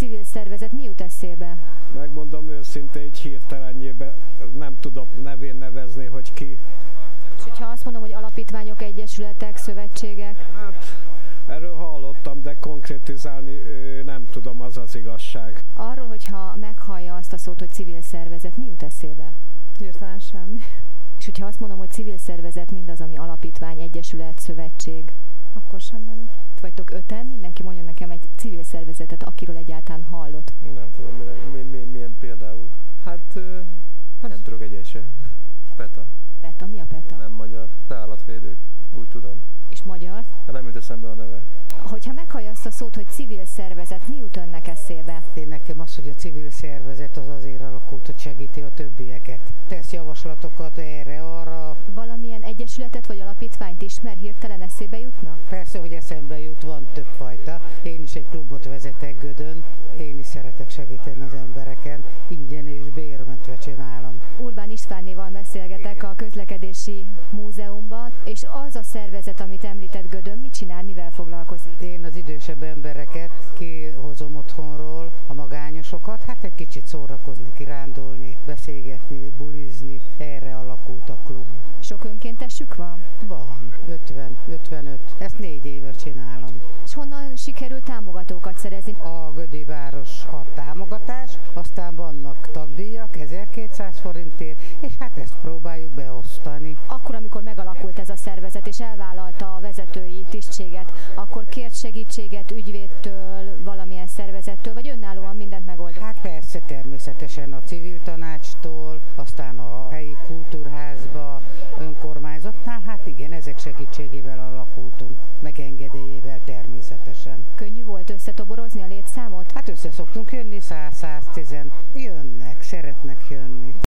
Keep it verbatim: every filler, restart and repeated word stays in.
civil szervezet, mi jut eszébe? Megmondom őszintén, így hirtelenjében nem tudom nevén nevezni, hogy ki. És hogyha azt mondom, hogy alapítványok, egyesületek, szövetségek? Hát erről hallottam, de konkrétizálni ö, nem tudom, az az igazság. Arról, hogyha meghallja azt a szót, hogy civil szervezet, mi jut eszébe? Hirtelen semmi. És hogyha azt mondom, hogy civil szervezet, mindaz, ami alapítvány, egyesület, szövetség? Akkor sem nagyon. Vagytok öten, mindenki mondjon nekem egy civil szervezetet, akiről egyáltalán hallott. Nem tudom, mire, mi, mi, milyen például. Hát, hát nem tudok egyet se. PETA. PETA, mi a PETA? Nem magyar. Te állatvédők, úgy tudom. És magyar? Hát nem jut eszembe a neve. Hogyha meghallja azt a szót, hogy civil szervezet, mi jut önnek eszébe? Én nekem az, hogy a civil szervezet az azért alakult, hogy segíti a többieket. Tesz javaslatokat erre, arra. Valamilyen egyesületet vagy alapítványt ismer, hirtelen eszébe jutna? Persze, hogy eszembe jut, van több fajta. Én is egy klubot vezetek Gödön. Én is szeretek segíteni az embereken. Ingyen és bérmentve csinálom. Urbán Istvánnéval beszélgetek Igen. a Közlekedési Múzeumban, és az a szervezet, amit említett Gödön, mit csinál, mivel foglalkozik? Én az idősebb embereket kihozom otthonról, a magányosokat, hát egy kicsit szórakozni, kirándulni, beszélgetni, bulizni. Erre alakult a klub. Sok önkéntesük van? Van, ötven, ötvenöt. Ezt négy éve csinálom. És honnan sikerült támogatókat szerezni? A Gödi város ad támogatást, aztán vannak tagdíjak ezerkétszáz forintért, és hát ezt próbáljuk beosztani. Akkor, amikor megalakult ez a szervezet, és elvállalta a vezetői tisztséget, akkor kért segítséget ügyvédtől, valamilyen szervezettől, vagy önállóan mindent megoldott? Hát persze, természetesen a civil tanácstól, aztán a helyi kultúrházba, önkormányzatnál, hát igen, ezek segítségével alakultunk, meg engedélyével természetesen. Könnyű volt összetoborozni a létszámot? Hát össze szoktunk jönni, száz-száztíz jönnek, szeretnek jönni.